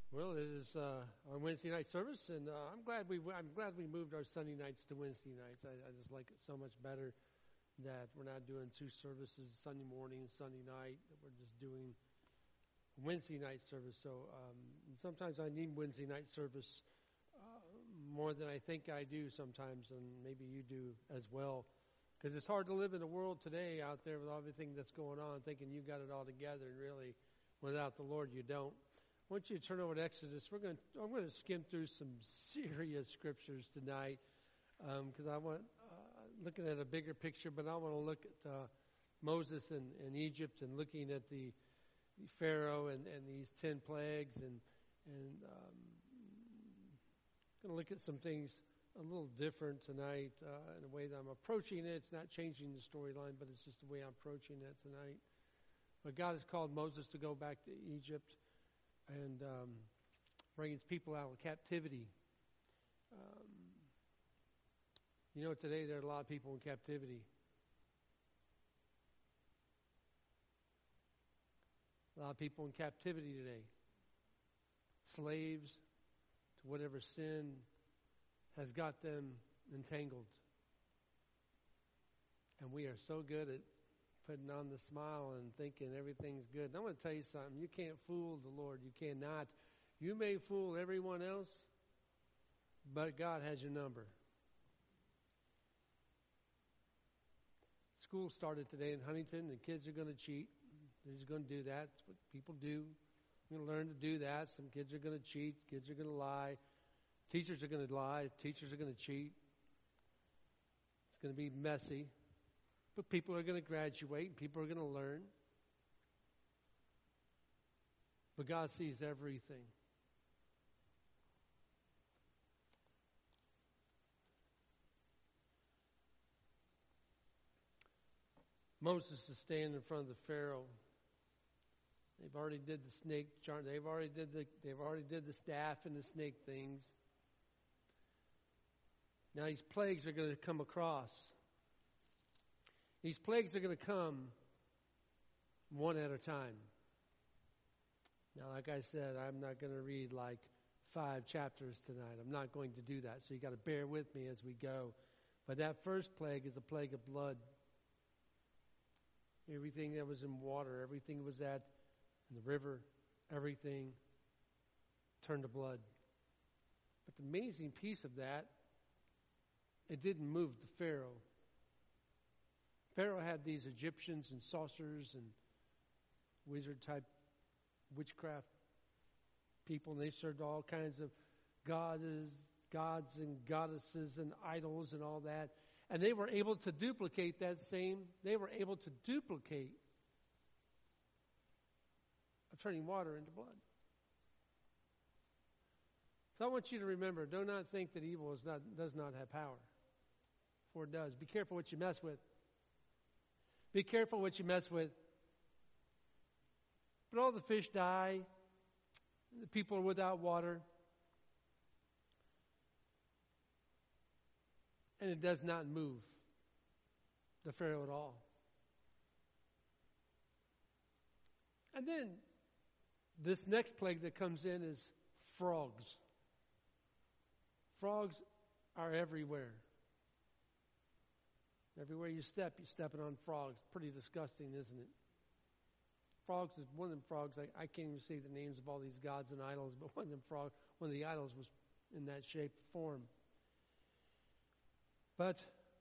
Well, it is our Wednesday night service, and I'm glad we moved our Sunday nights to Wednesday nights. I just like it so much better that we're not doing two services, Sunday morning and Sunday night. That we're just doing Wednesday night service. So sometimes I need Wednesday night service more than I think I do sometimes, and maybe you do as well. Because it's hard to live in the world today out there with everything that's going on, thinking you got it all together, and really, without the Lord, you don't. I want you to turn over to Exodus. I'm going to skim through some serious scriptures tonight because I want looking at a bigger picture, but I want to look at Moses and Egypt and looking at the Pharaoh and these 10 plagues and going to look at some things a little different tonight in the way that I'm approaching it. It's not changing the storyline, but it's just the way I'm approaching it tonight. But God has called Moses to go back to Egypt and bring his people out of captivity. Today there are a lot of people in captivity. A lot of people in captivity today. Slaves to whatever sin has got them entangled. And we are so good at putting on the smile and thinking everything's good. And I'm going to tell you something. You can't fool the Lord. You cannot. You may fool everyone else, but God has your number. School started today in Huntington. The kids are going to cheat. They're just going to do that. That's what people do. You're going to learn to do that. Some kids are going to cheat. Kids are going to lie. Teachers are going to lie. Teachers are going to cheat. It's going to be messy. But people are going to graduate. People are going to learn. But God sees everything. Moses is standing in front of the Pharaoh. They've already did the snake charm. They've already did the staff and the snake things. Now these plagues are going to come across. These plagues are going to come one at a time. Now, like I said, I'm not going to read like 5 chapters tonight. I'm not going to do that. So you got to bear with me as we go. But that first plague is a plague of blood. Everything that was in water, everything that was in the river, everything turned to blood. But the amazing piece of that, it didn't move the Pharaoh. Pharaoh had these Egyptians and sorcerers and wizard-type witchcraft people, and they served all kinds of gods and goddesses and idols and all that. And they were able to duplicate they were able to duplicate of turning water into blood. So I want you to remember, do not think that evil does not have power. For it does. Be careful what you mess with. Be careful what you mess with. But all the fish die. The people are without water. And it does not move the Pharaoh at all. And then this next plague that comes in is frogs. Frogs are everywhere. Everywhere you step, you're stepping on frogs. Pretty disgusting, isn't it? Frogs is one of them frogs. I can't even say the names of all these gods and idols, but one of the idols was in that shape, form. But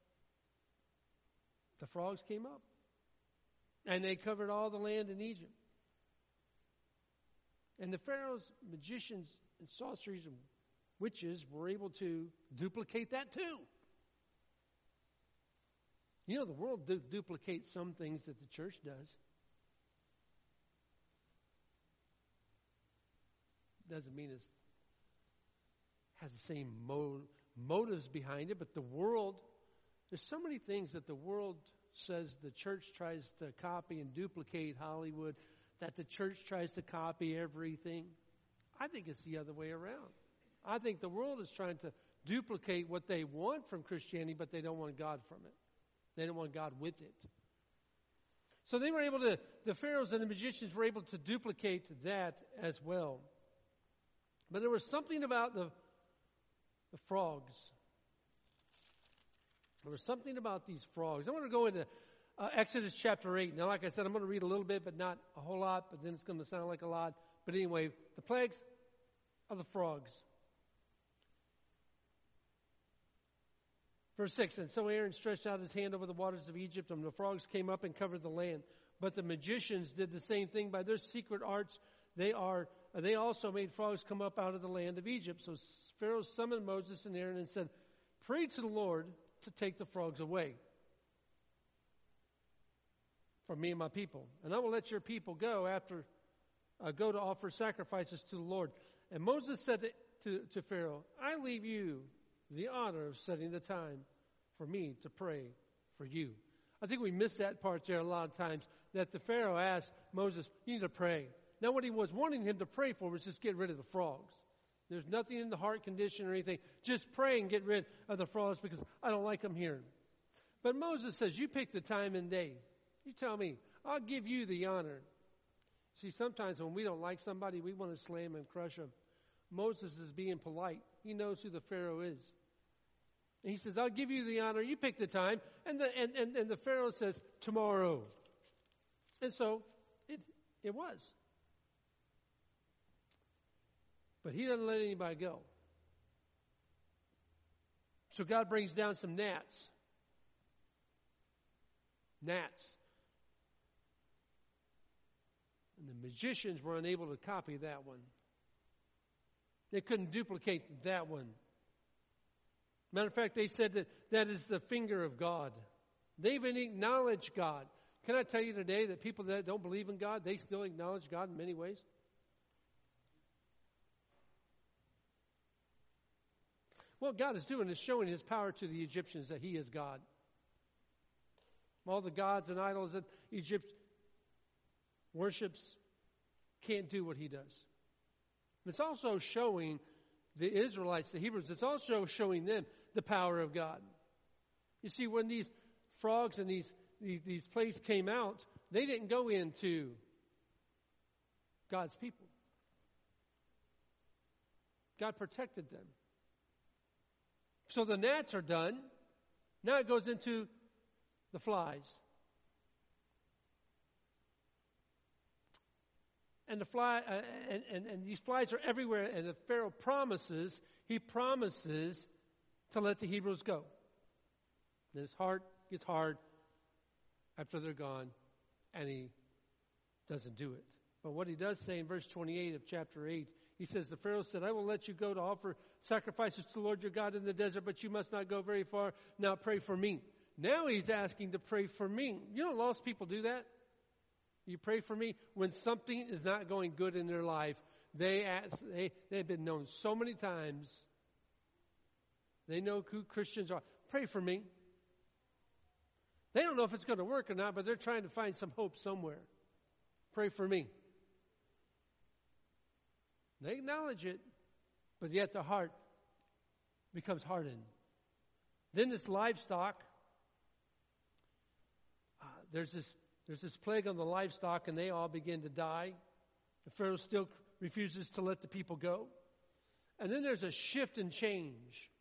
the frogs came up, and they covered all the land in Egypt. And the Pharaoh's magicians and sorceries and witches were able to duplicate that too. The world duplicates some things that the church does. Doesn't mean it has the same motives behind it, but the world, there's so many things that the world says the church tries to copy and duplicate Hollywood, that the church tries to copy everything. I think it's the other way around. I think the world is trying to duplicate what they want from Christianity, but they don't want God from it. They don't want God with it. So the pharaohs and the magicians were able to duplicate that as well. But there was something about the frogs. There was something about these frogs. I want to go into Exodus chapter 8. Now, like I said, I'm going to read a little bit, but not a whole lot, but then it's going to sound like a lot. But anyway, the plagues of the frogs. Verse 6, and so Aaron stretched out his hand over the waters of Egypt, and the frogs came up and covered the land. But the magicians did the same thing. By their secret arts, they also made frogs come up out of the land of Egypt. So Pharaoh summoned Moses and Aaron and said, pray to the Lord to take the frogs away from me and my people. And I will let your people go to offer sacrifices to the Lord. And Moses said to Pharaoh, I leave you the honor of setting the time for me to pray for you. I think we miss that part there a lot of times, that the Pharaoh asked Moses, you need to pray. Now what he was wanting him to pray for was just get rid of the frogs. There's nothing in the heart condition or anything. Just pray and get rid of the frogs because I don't like them here. But Moses says, you pick the time and day. You tell me, I'll give you the honor. See, sometimes when we don't like somebody, we want to slam and crush them. Moses is being polite. He knows who the Pharaoh is. And he says, I'll give you the honor. You pick the time. And the Pharaoh says, tomorrow. And so it was. But he doesn't let anybody go. So God brings down some gnats. Gnats. And the magicians were unable to copy that one. They couldn't duplicate that one. Matter of fact, they said that is the finger of God. They even acknowledge God. Can I tell you today that people that don't believe in God, they still acknowledge God in many ways? What God is doing is showing His power to the Egyptians that He is God. All the gods and idols that Egypt worships can't do what He does. It's also showing the Israelites, the Hebrews, it's also showing them the power of God. You see, when these frogs and these plagues came out, they didn't go into God's people. God protected them. So the gnats are done. Now it goes into the flies. And and these flies are everywhere. And the Pharaoh promises to let the Hebrews go. And his heart gets hard after they're gone, and he doesn't do it. But what he does say in verse 28 of chapter 8, he says, the Pharaoh said, I will let you go to offer sacrifices to the Lord your God in the desert, but you must not go very far. Now pray for me. Now he's asking to pray for me. You know, lost people do that. You pray for me when something is not going good in their life. They've been known so many times. They know who Christians are. Pray for me. They don't know if it's going to work or not, but they're trying to find some hope somewhere. Pray for me. They acknowledge it, but yet the heart becomes hardened. Then this livestock, there's this plague on the livestock, and they all begin to die. The Pharaoh still refuses to let the people go. And then there's a shift and change.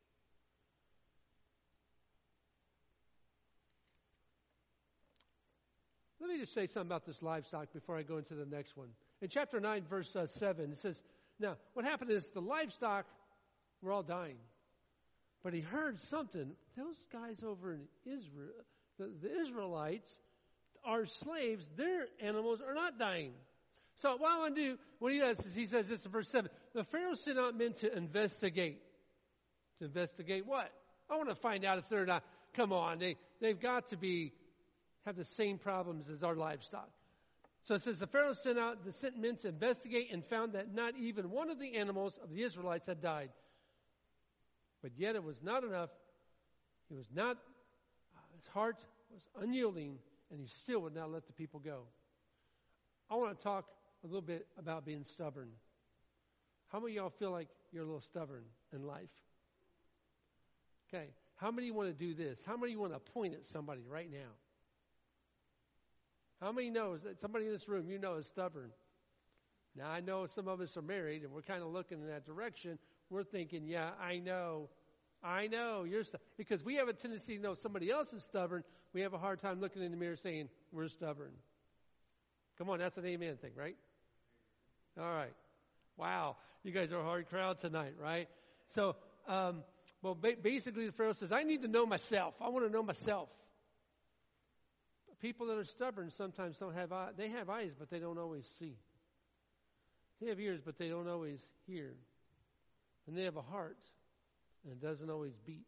Let me just say something about this livestock before I go into the next one. In chapter 9, verse 7, it says, now, what happened is the livestock were all dying. But he heard something. Those guys over in Israel, the Israelites, are slaves. Their animals are not dying. So what I want to do, what he does is he says this in verse 7. The Pharaoh sent out men to investigate. To investigate what? I want to find out if they're not. Come on, they've got to have the same problems as our livestock. So it says the Pharaoh sent men to investigate and found that not even one of the animals of the Israelites had died. But yet it was not enough. His heart was unyielding, and he still would not let the people go. I want to talk a little bit about being stubborn. How many of y'all feel like you're a little stubborn in life? Okay. How many want to do this? How many want to point at somebody right now? How many knows that somebody in this room you know is stubborn? Now, I know some of us are married, and we're kind of looking in that direction. We're thinking, yeah, I know, you're because we have a tendency to know somebody else is stubborn. We have a hard time looking in the mirror saying, we're stubborn. Come on, that's an amen thing, right? All right. Wow, you guys are a hard crowd tonight, right? So, basically the Pharaoh says, I need to know myself. I want to know myself. People that are stubborn sometimes don't have eyes. They have eyes, but they don't always see. They have ears, but they don't always hear. And they have a heart, and it doesn't always beat.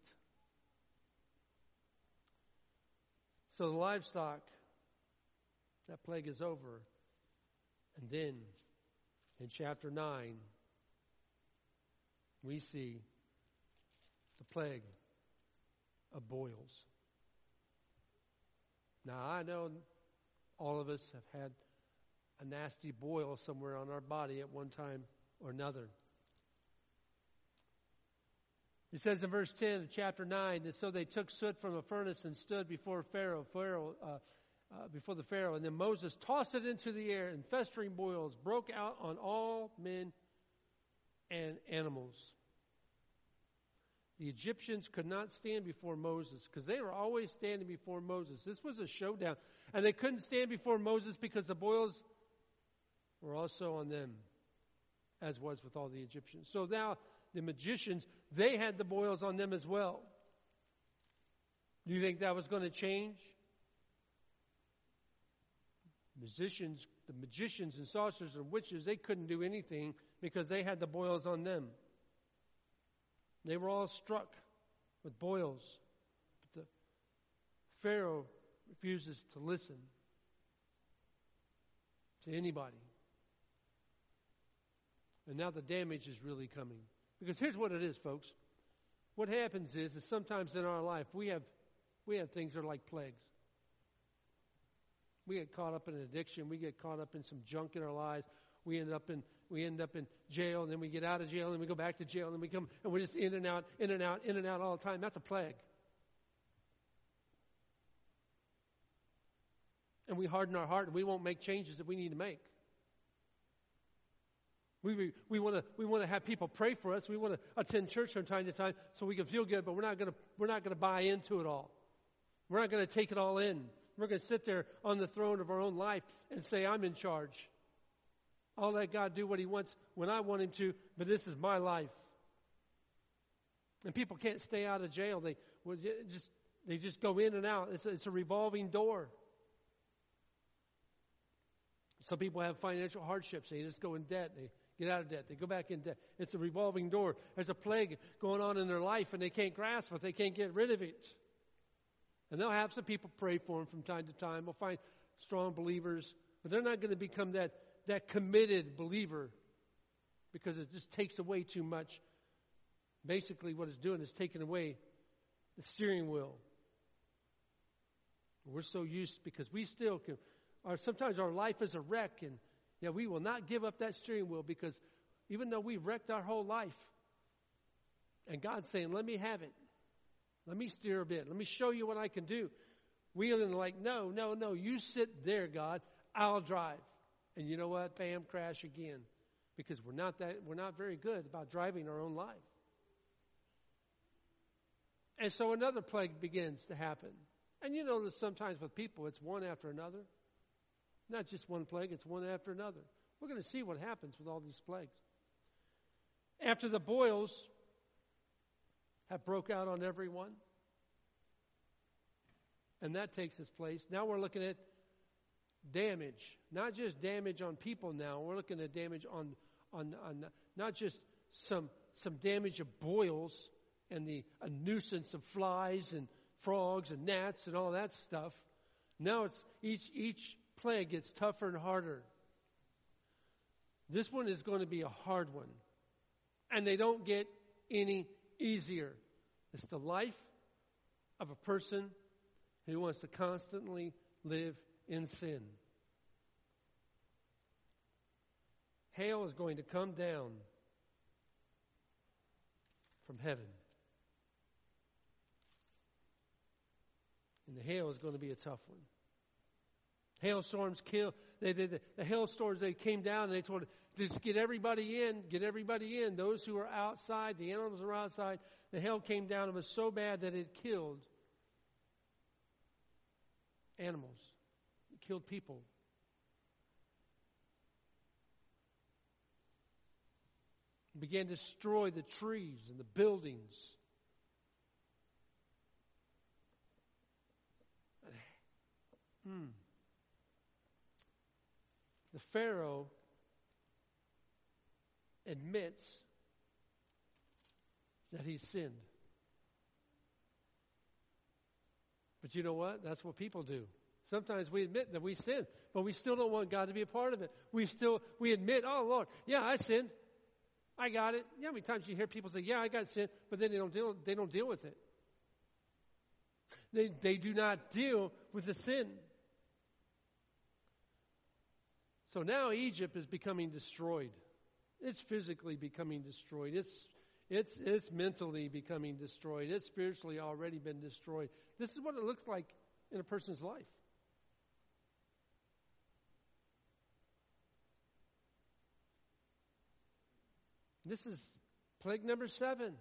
So the livestock, that plague is over. And then, in chapter 9, we see the plague of boils. Now, I know all of us have had a nasty boil somewhere on our body at one time or another. It says in verse 10 of chapter 9 that so they took soot from a furnace and stood before before the Pharaoh. And then Moses tossed it into the air, and festering boils broke out on all men and animals. The Egyptians could not stand before Moses because they were always standing before Moses. This was a showdown. And they couldn't stand before Moses because the boils were also on them, as was with all the Egyptians. So now the magicians, they had the boils on them as well. Do you think that was going to change? The magicians and sorcerers and witches, they couldn't do anything because they had the boils on them. They were all struck with boils. But the Pharaoh refuses to listen to anybody. And now the damage is really coming. Because here's what it is, folks. What happens is sometimes in our life we have things that are like plagues. We get caught up in addiction. We get caught up in some junk in our lives. We end up in jail, and then we get out of jail, and then we go back to jail, and then we come, and we're just in and out all the time. That's a plague. And we harden our heart, and we won't make changes that we need to make. We want to have people pray for us. We want to attend church from time to time so we can feel good, but we're not going to buy into it all. We're not going to take it all in. We're going to sit there on the throne of our own life and say, I'm in charge. I'll let God do what He wants when I want Him to, but this is my life. And people can't stay out of jail. They just go in and out. It's a revolving door. Some people have financial hardships. They just go in debt. They get out of debt. They go back in debt. It's a revolving door. There's a plague going on in their life, and they can't grasp it. They can't get rid of it. And they'll have some people pray for them from time to time. We'll find strong believers, but they're not going to become that committed believer because it just takes away too much. Basically, what it's doing is taking away the steering wheel. We're so used because we still can. Sometimes our life is a wreck, and we will not give up that steering wheel because even though we've wrecked our whole life, and God's saying, "Let me have it. Let me steer a bit. Let me show you what I can do." We are like, no, you sit there, God. I'll drive. And you know what? Bam, crash again. Because we're not very good about driving our own life. And so another plague begins to happen. And you notice sometimes with people, it's one after another. Not just one plague, it's one after another. We're going to see what happens with all these plagues. After the boils have broke out on everyone, and that takes its place. Now we're looking at damage. Not just damage on people now. We're looking at damage on not just some damage of boils and a nuisance of flies and frogs and gnats and all that stuff. Now it's each plague gets tougher and harder. This one is going to be a hard one. And they don't get any easier. It's the life of a person who wants to constantly live in sin. Hail is going to come down from heaven. And the hail is going to be a tough one. Hailstorms kill. The hailstorms, they came down and they told, just get everybody in. Those who are outside, the animals are outside. The hail came down. It was so bad that it killed animals. It killed people. It began to destroy the trees and the buildings. The Pharaoh admits that he sinned. But you know what? That's what people do. Sometimes we admit that we sin, but we still don't want God to be a part of it. We admit, oh Lord, yeah, I sinned. I got it. You know how many times you hear people say, yeah, I got sin, but then they don't deal with it. They do not deal with the sin. So now Egypt is becoming destroyed. It's physically becoming destroyed. It's mentally becoming destroyed. It's spiritually already been destroyed. This is what it looks like in a person's life. This is plague number 7.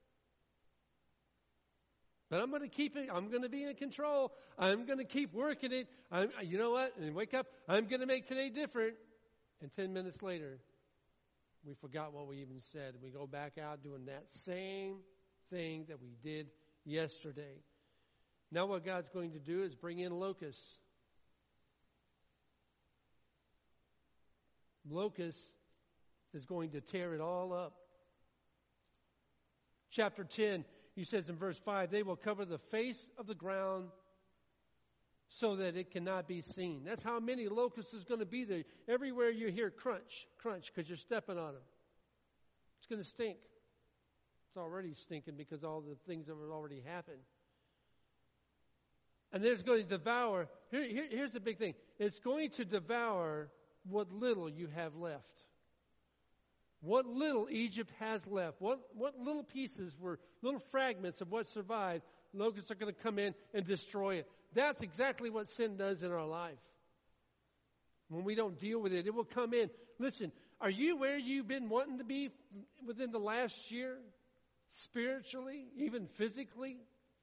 But I'm going to keep it. I'm going to be in control. I'm going to keep working it. You know what? And wake up. I'm going to make today different. And 10 minutes later, we forgot what we even said. We go back out doing that same thing that we did yesterday. Now what God's going to do is bring in locusts. Locusts is going to tear it all up. Chapter 10, he says in verse 5, they will cover the face of the ground so that it cannot be seen. That's how many locusts is going to be there. Everywhere you hear crunch, crunch, because you're stepping on them. It's going to stink. It's already stinking because all the things that have already happened. And there's going to devour. Here's the big thing. It's going to devour what little you have left. What little Egypt has left. What little pieces were, little fragments of what survived, locusts are going to come in and destroy it. That's exactly what sin does in our life. When we don't deal with it, it will come in. Listen, are you where you've been wanting to be within the last year? Spiritually, even physically?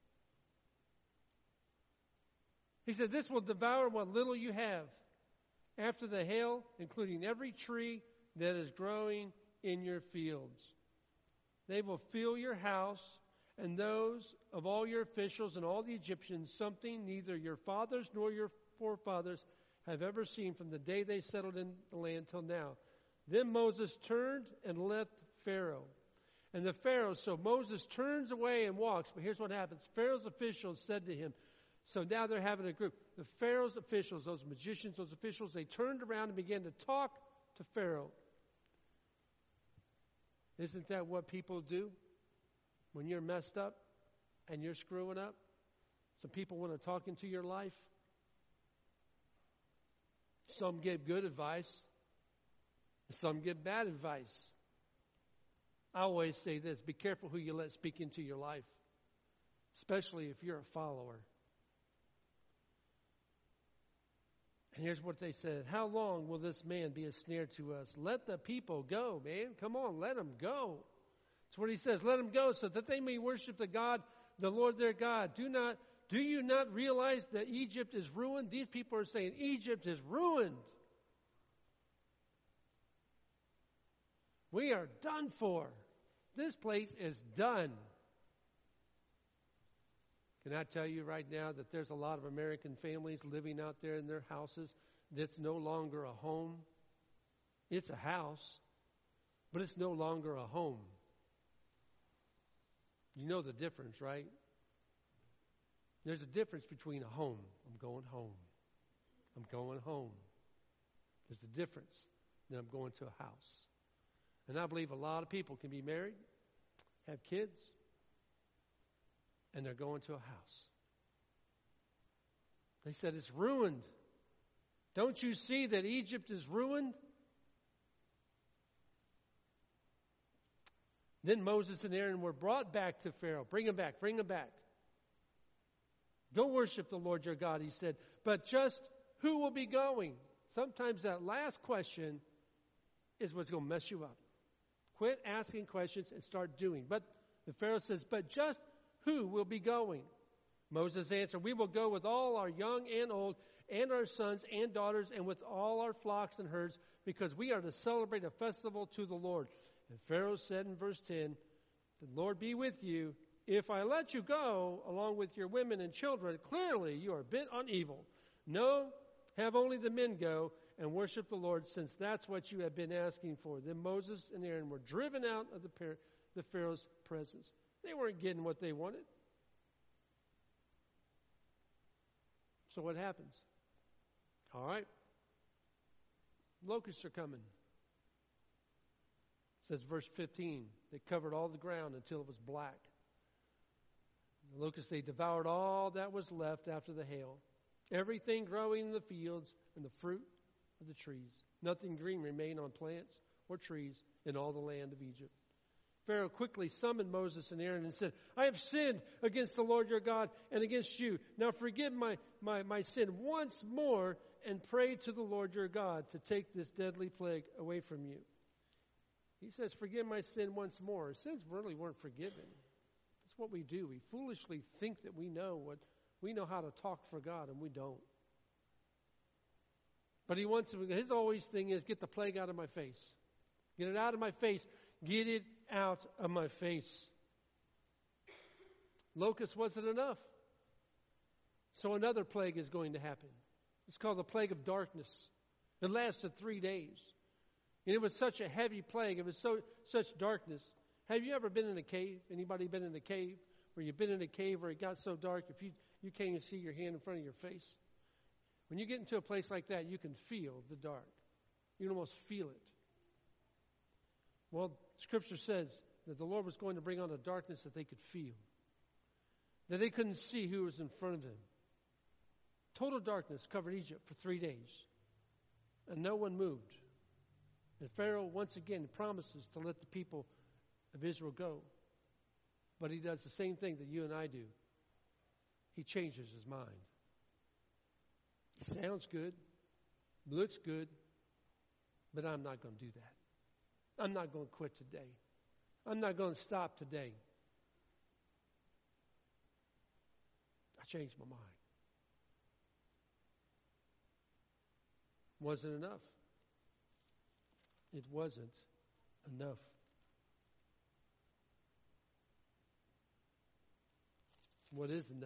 He said, this will devour what little you have. After the hail, including every tree that is growing in your fields. They will fill your house and those of all your officials and all the Egyptians, something neither your fathers nor your forefathers have ever seen from the day they settled in the land till now. Then Moses turned and left Pharaoh. And the Pharaoh, so Moses turns away and walks. But here's what happens. Pharaoh's officials said to him, so now they're having a group. The Pharaoh's officials, those magicians, those officials, they turned around and began to talk to Pharaoh. Isn't that what people do when you're messed up and you're screwing up? Some people want to talk into your life. Some give good advice. Some give bad advice. I always say this, be careful who you let speak into your life, especially if you're a follower. And here's what they said. How long will this man be a snare to us? Let the people go, man. Come on, let them go. That's what he says. Let them go so that they may worship the Lord their God. Do you not realize that Egypt is ruined? These people are saying Egypt is ruined. We are done for. This place is done. Can I tell you right now that there's a lot of American families living out there in their houses that's no longer a home? It's a house, but it's no longer a home. You know the difference, right? There's a difference between a home. I'm going home. I'm going home. There's a difference than I'm going to a house. And I believe a lot of people can be married, have kids, and they're going to a house. They said it's ruined. Don't you see that Egypt is ruined? Then Moses and Aaron were brought back to Pharaoh. Bring them back. Go worship the Lord your God, he said. But just who will be going? Sometimes that last question is what's going to mess you up. Quit asking questions and start doing. But the Pharaoh says, but just who will be going? Moses answered, we will go with all our young and old, and our sons and daughters, and with all our flocks and herds, because we are to celebrate a festival to the Lord. And Pharaoh said in verse 10, the Lord be with you. If I let you go, along with your women and children, clearly you are bent on evil. No, have only the men go and worship the Lord, since that's what you have been asking for. Then Moses and Aaron were driven out of the Pharaoh's presence. They weren't getting what they wanted. So what happens? All right. Locusts are coming. It says verse 15, they covered all the ground until it was black. The locusts, they devoured all that was left after the hail. Everything growing in the fields and the fruit of the trees. Nothing green remained on plants or trees in all the land of Egypt. Pharaoh quickly summoned Moses and Aaron and said, I have sinned against the Lord your God and against you. Now forgive my sin once more and pray to the Lord your God to take this deadly plague away from you. He says, forgive my sin once more. Sins really weren't forgiven. That's what we do. We foolishly think that we know how to talk for God, and we don't. But his always thing is, get the plague out of my face. Get it out of my face. Get it out of my face. Locust wasn't enough. So another plague is going to happen. It's called the plague of darkness. It lasted 3 days. And it was such a heavy plague. It was such darkness. Have you ever been in a cave? Anybody been in a cave? Where you've been in a cave where it got so dark if you can't even see your hand in front of your face? When you get into a place like that, you can feel the dark. You can almost feel it. Well, Scripture says that the Lord was going to bring on a darkness that they could feel. That they couldn't see who was in front of them. Total darkness covered Egypt for 3 days. And no one moved. And Pharaoh once again promises to let the people of Israel go. But he does the same thing that you and I do. He changes his mind. Sounds good. Looks good. But I'm not going to do that. I'm not going to quit today. I'm not going to stop today. I changed my mind. Wasn't enough. It wasn't enough. What is enough?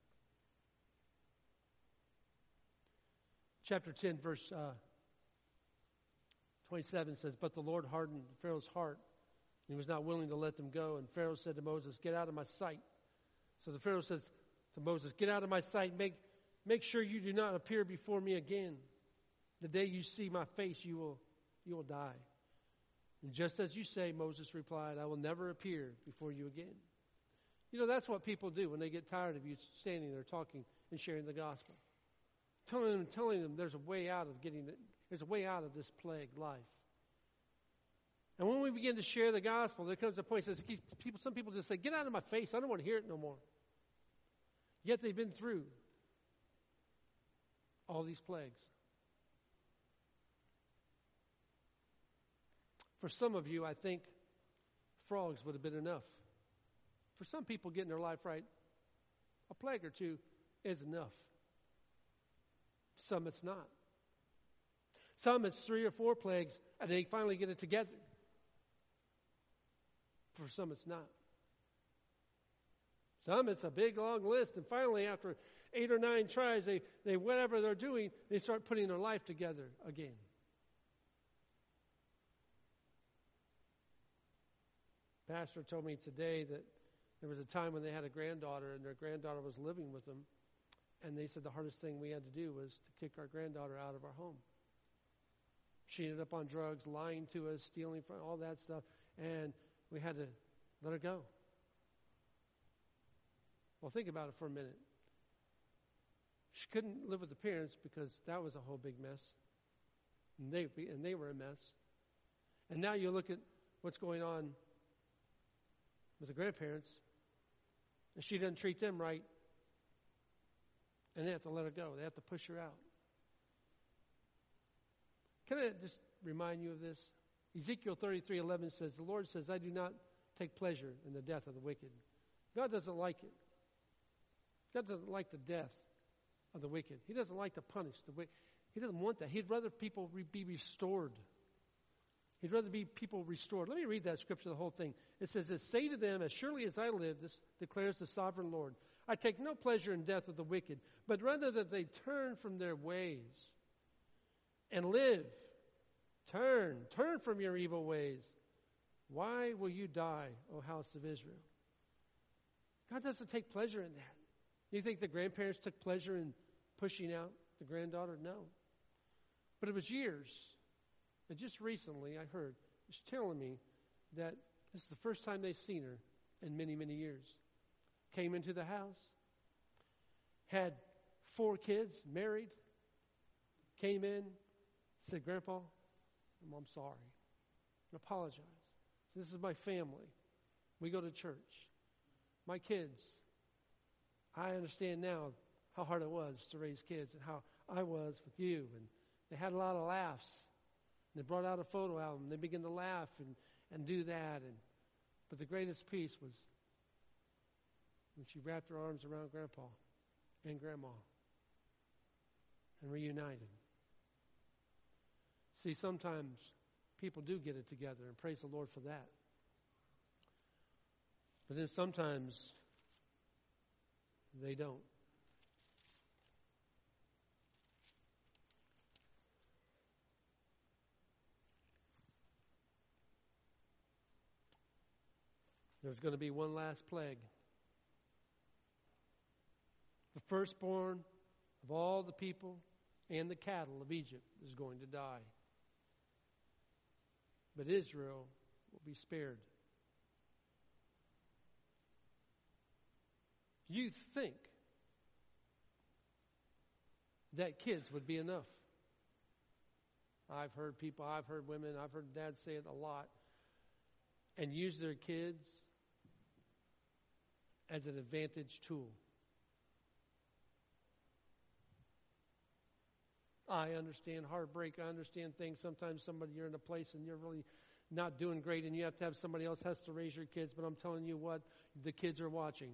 Chapter 10, verse 27 says, but the Lord hardened Pharaoh's heart. He was not willing to let them go. And Pharaoh said to Moses, get out of my sight. So the Pharaoh says to Moses, get out of my sight. Make sure you do not appear before me again. The day you see my face, you will die. And just as you say, Moses replied, I will never appear before you again. You know, that's what people do when they get tired of you standing there talking and sharing the gospel. Telling them there's a way out of this plagued life. And when we begin to share the gospel, there comes a point that says, some people just say, get out of my face, I don't want to hear it no more. Yet they've been through all these plagues. For some of you, I think frogs would have been enough. For some people getting their life right, a plague or two is enough. Some it's not. Some it's 3 or 4 plagues and they finally get it together. For some it's not. Some it's a big long list and finally after 8 or 9 tries, they whatever they're doing, they start putting their life together again. Pastor told me today that there was a time when they had a granddaughter and their granddaughter was living with them. And they said the hardest thing we had to do was to kick our granddaughter out of our home. She ended up on drugs, lying to us, stealing from all that stuff. And we had to let her go. Well, think about it for a minute. She couldn't live with the parents because that was a whole big mess. And they were a mess. And now you look at what's going on with the grandparents, and she doesn't treat them right, and they have to let her go. They have to push her out. Can I just remind you of this? Ezekiel 33:11 says, the Lord says, I do not take pleasure in the death of the wicked. God doesn't like it. God doesn't like the death of the wicked. He doesn't like to punish the wicked. He doesn't want that. He'd rather people be restored. He'd rather be people restored. Let me read that scripture, the whole thing. It says, say to them, as surely as I live, this declares the sovereign Lord, I take no pleasure in death of the wicked, but rather that they turn from their ways and live. Turn from your evil ways. Why will you die, O house of Israel? God doesn't take pleasure in that. You think the grandparents took pleasure in pushing out the granddaughter? No. But it was years. And just recently, I heard, was telling me that this is the first time they've seen her in many, many years. Came into the house, had 4 kids, married, came in, said, Grandpa, I'm sorry. I apologize. This is my family. We go to church. My kids, I understand now how hard it was to raise kids and how I was with you. And they had a lot of laughs. And they brought out a photo album. And they began to laugh and do that. But the greatest piece was when she wrapped her arms around Grandpa and Grandma and reunited. See, sometimes people do get it together, and praise the Lord for that. But then sometimes they don't. There's going to be one last plague. The firstborn of all the people and the cattle of Egypt is going to die. But Israel will be spared. You think that kids would be enough. I've heard people, I've heard women, I've heard dads say it a lot, and use their kids as an advantage tool. I understand heartbreak. I understand things. Sometimes you're in a place and you're really not doing great and you have to have somebody else has to raise your kids. But I'm telling you what, the kids are watching.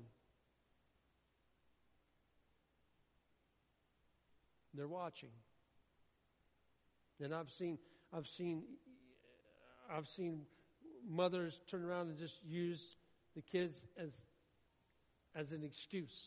They're watching. And I've seen mothers turn around and just use the kids as an excuse.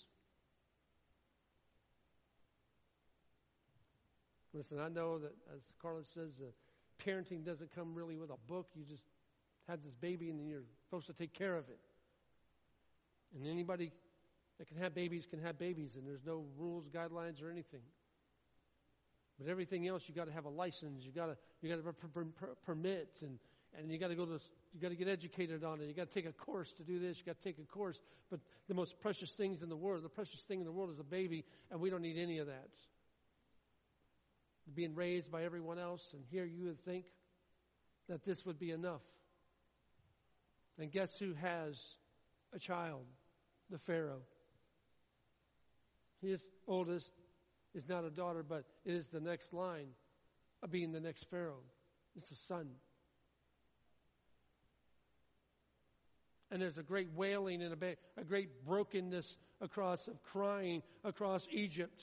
Listen, I know that, as Carla says, parenting doesn't come really with a book. You just have this baby and then you're supposed to take care of it. And anybody that can have babies, and there's no rules, guidelines, or anything. But everything else, you got to have a license. You got to have a permit, and you got to get educated on it. You got to take a course to do this. You got to take a course. But the most precious things in the world, the precious thing in the world is a baby, and we don't need any of that. Being raised by everyone else, and here you would think that this would be enough. And guess who has a child? The Pharaoh. His oldest is not a daughter, but it is the next line of being the next Pharaoh. It's a son. And there's a great wailing and a great brokenness of crying across Egypt.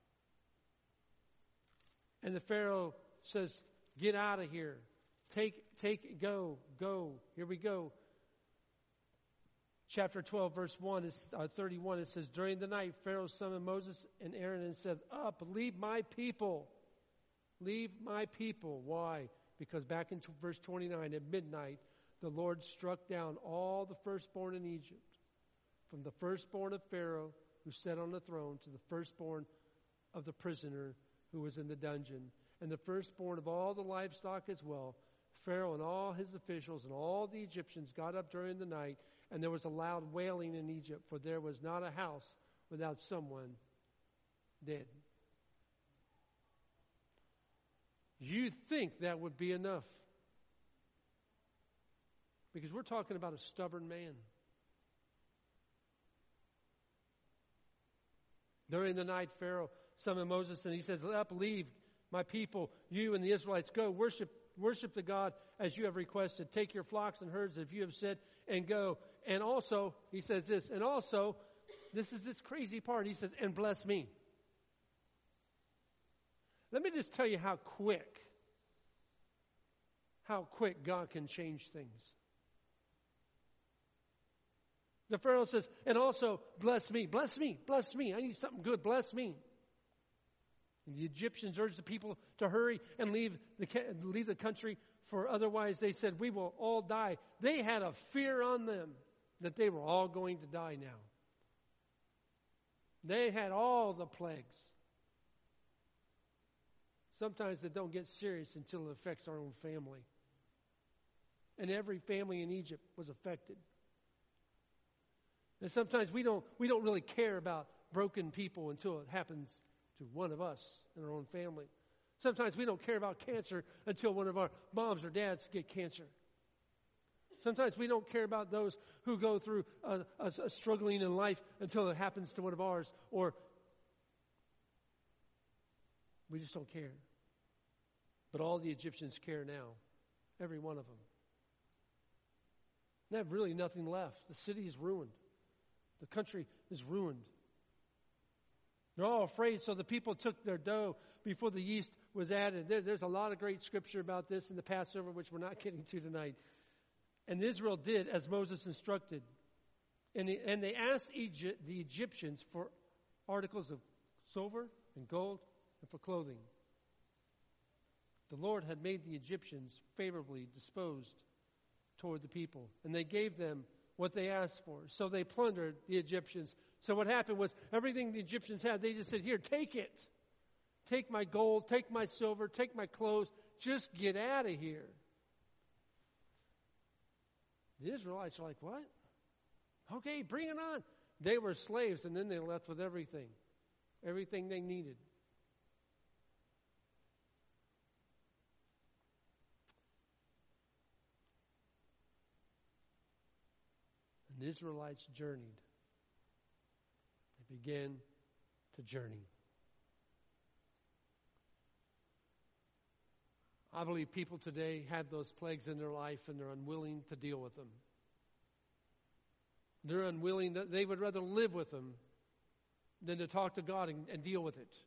And the Pharaoh says, get out of here. Go. Here we go. Chapter 12, verse 31, it says, during the night, Pharaoh summoned Moses and Aaron and said, up, leave my people. Leave my people. Why? Because back in verse 29, at midnight, the Lord struck down all the firstborn in Egypt, from the firstborn of Pharaoh who sat on the throne to the firstborn of the prisoner who was in the dungeon, and the firstborn of all the livestock as well. Pharaoh and all his officials and all the Egyptians got up during the night, and there was a loud wailing in Egypt, for there was not a house without someone dead. You think that would be enough? Because we're talking about a stubborn man. During the night, Pharaoh summoned Moses and he says, up, leave My people, you and the Israelites, go worship the God as you have requested. Take your flocks and herds if you have said, and go. And also, he says this, and also, this is this crazy part. He says, and bless me. Let me just tell you how quick God can change things. The Pharaoh says, and also, bless me, bless me, bless me. I need something good, bless me. And the Egyptians urged the people to hurry and leave the country, for otherwise they said, we will all die. They had a fear on them that they were all going to die now. They had all the plagues. Sometimes it don't get serious until it affects our own family. And every family in Egypt was affected. And sometimes we don't really care about broken people until it happens to one of us in our own family. Sometimes we don't care about cancer until one of our moms or dads get cancer. Sometimes we don't care about those who go through a struggling in life until it happens to one of ours, or we just don't care. But all the Egyptians care now, every one of them. They have really nothing left. The city is ruined. The country is ruined. They're all afraid, so the people took their dough before the yeast was added. There's a lot of great scripture about this in the Passover, which we're not getting to tonight. And Israel did as Moses instructed. And they asked the Egyptians for articles of silver and gold and for clothing. The Lord had made the Egyptians favorably disposed toward the people, and they gave them what they asked for. So they plundered the Egyptians. So what happened was everything the Egyptians had, they just said, here, take it. Take my gold, take my silver, take my clothes. Just get out of here. The Israelites are like, what? Okay, bring it on. They were slaves, and then they left with everything they needed. And the Israelites journeyed. They began to journey. I believe people today have those plagues in their life and they're unwilling to deal with them. They're unwilling, they would rather live with them than to talk to God and deal with it.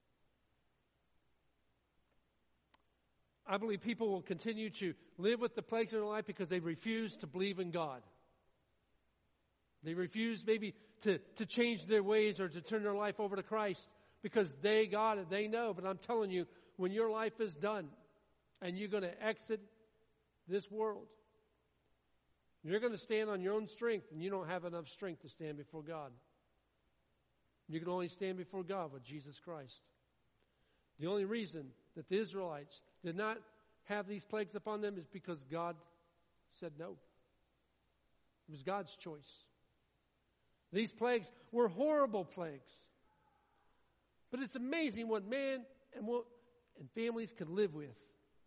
I believe people will continue to live with the plagues in their life because they refuse to believe in God. They refuse maybe to change their ways or to turn their life over to Christ because they got it, they know. But I'm telling you, when your life is done and you're going to exit this world, you're going to stand on your own strength, and you don't have enough strength to stand before God. You can only stand before God with Jesus Christ. The only reason that the Israelites did not have these plagues upon them is because God said no. It was God's choice. These plagues were horrible plagues. But it's amazing what man and families can live with.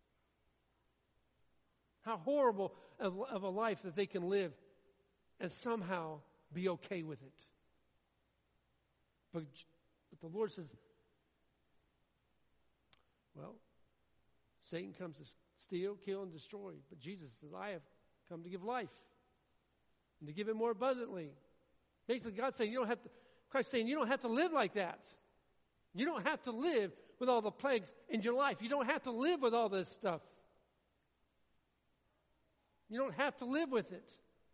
How horrible of a life that they can live and somehow be okay with it. But the Lord says, well, Satan comes to steal, kill, and destroy. But Jesus says, I have come to give life and to give it more abundantly. Basically, God's saying Christ's saying you don't have to live like that. You don't have to live with all the plagues in your life. You don't have to live with all this stuff. You don't have to live with it.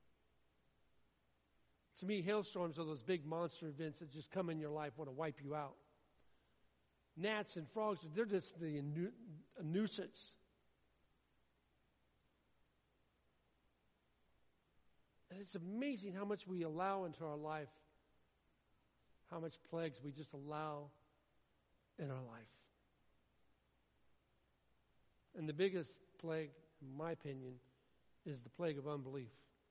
To me, hailstorms are those big monster events that just come in your life, want to wipe you out. Gnats and frogs, they're just a nuisance. And it's amazing how much we allow into our life, how much plagues we just allow in our life. And the biggest plague, in my opinion, is the plague of unbelief.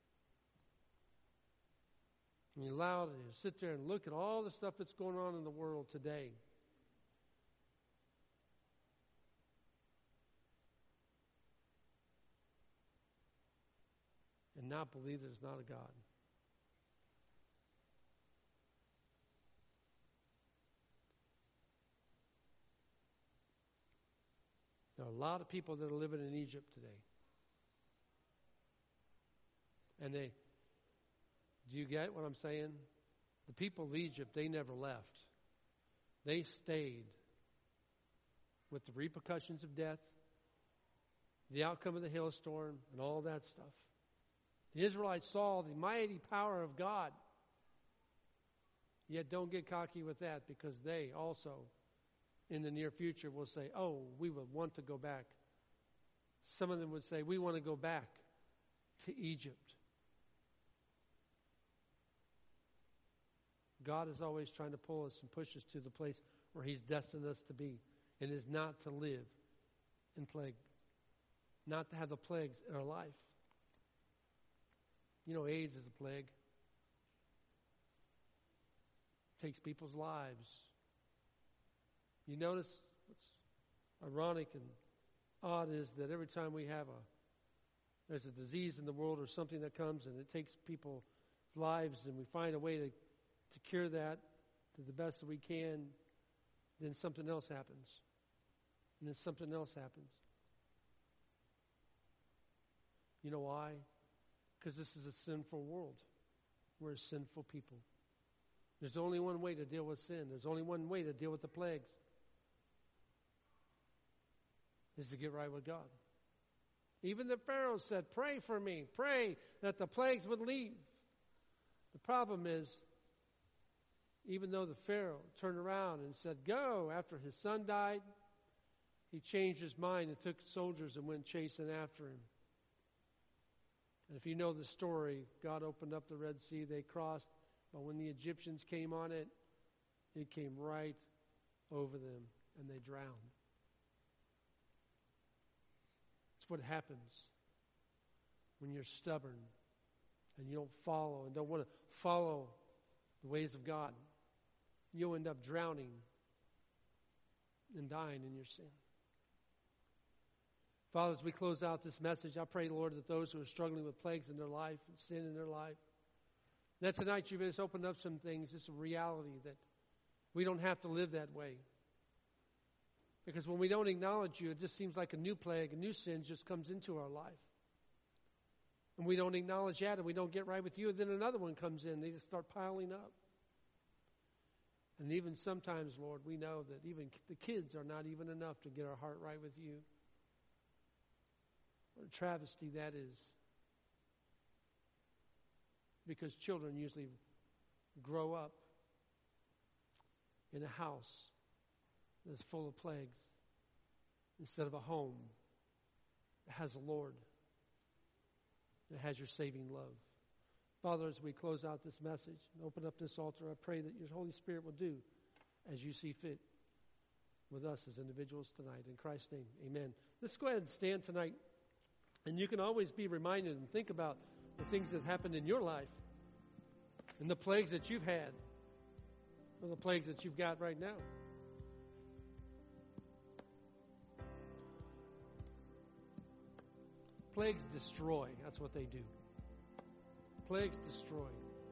And you allow to sit there and look at all the stuff that's going on in the world today. And not believe there's not a God. There are a lot of people that are living in Egypt today. And do you get what I'm saying? The people of Egypt, they never left. They stayed with the repercussions of death, the outcome of the hailstorm, and all that stuff. The Israelites saw the mighty power of God. Yet don't get cocky with that, because they also, in the near future, will say, oh, we would want to go back. Some of them would say, we want to go back to Egypt. God is always trying to pull us and push us to the place where He's destined us to be, and is not to live in plague, not to have the plagues in our life. You know, AIDS is a plague. It takes people's lives. You notice what's ironic and odd is that every time there's a disease in the world or something that comes and it takes people's lives, and we find a way to cure that to the best that we can, then something else happens. And then something else happens. You know why? Because this is a sinful world. We're a sinful people. There's only one way to deal with sin. There's only one way to deal with the plagues. Is to get right with God. Even the Pharaoh said, pray for me. Pray that the plagues would leave. The problem is, even though the Pharaoh turned around and said, go, after his son died, he changed his mind and took soldiers and went chasing after him. And if you know the story, God opened up the Red Sea, they crossed, but when the Egyptians came on it, it came right over them, and they drowned. It's what happens when you're stubborn and you don't follow and don't want to follow the ways of God. You'll end up drowning and dying in your sin. Father, as we close out this message, I pray, Lord, that those who are struggling with plagues in their life and sin in their life, that tonight you've just opened up some things. It's a reality that we don't have to live that way. Because when we don't acknowledge you, it just seems like a new plague, a new sin just comes into our life. And we don't acknowledge that, and we don't get right with you, and then another one comes in. They just start piling up. And even sometimes, Lord, we know that even the kids are not even enough to get our heart right with you. What a travesty that is. Because children usually grow up in a house that's full of plagues instead of a home that has a Lord, that has your saving love. Father, as we close out this message and open up this altar, I pray that your Holy Spirit will do as you see fit with us as individuals tonight. In Christ's name, amen. Let's go ahead and stand tonight. And you can always be reminded and think about the things that happened in your life and the plagues that you've had or the plagues that you've got right now. Plagues destroy. That's what they do. Plagues destroy.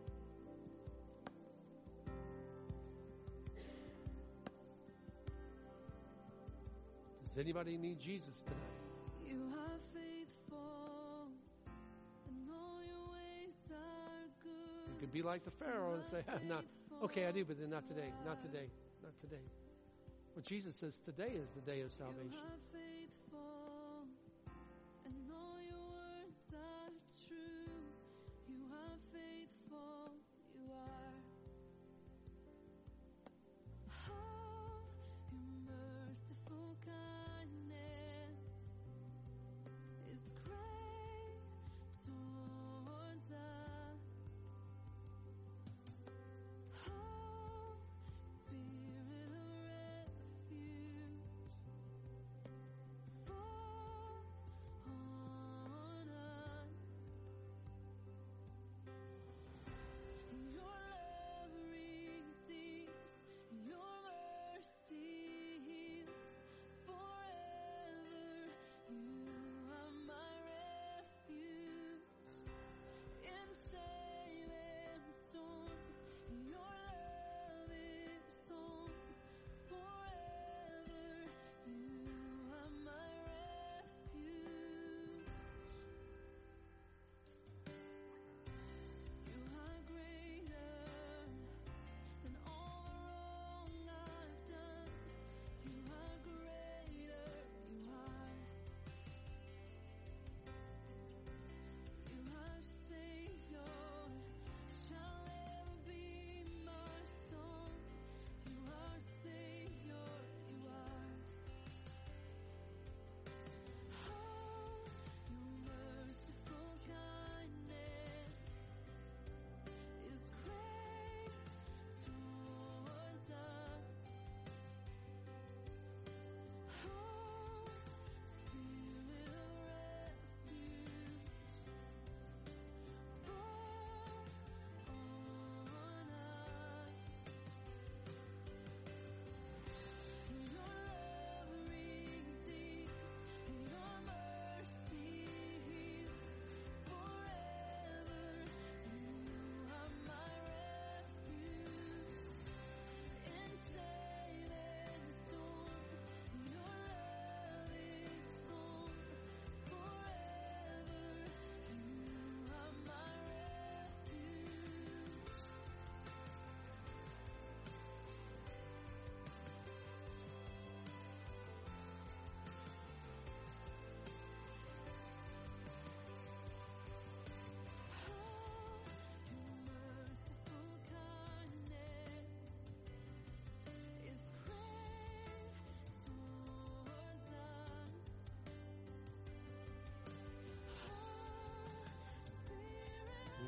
Does anybody need Jesus tonight? You are faithful, and all your ways are good. You could be like the Pharaoh and say, "No, okay, I do, but then not today, not today, not today." Well, Jesus says today is the day of salvation. You are faithful, and all your words are true. You are faithful, you are. Oh, your merciful kindness is great towards us. Oh, Spirit of refuge,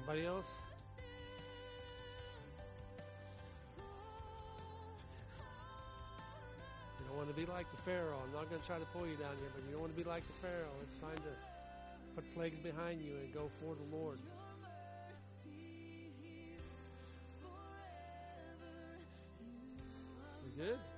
Anybody else? You don't want to be like the Pharaoh. I'm not going to try to pull you down here, but you don't want to be like the Pharaoh. It's time to put plagues behind you and go for the Lord. We good?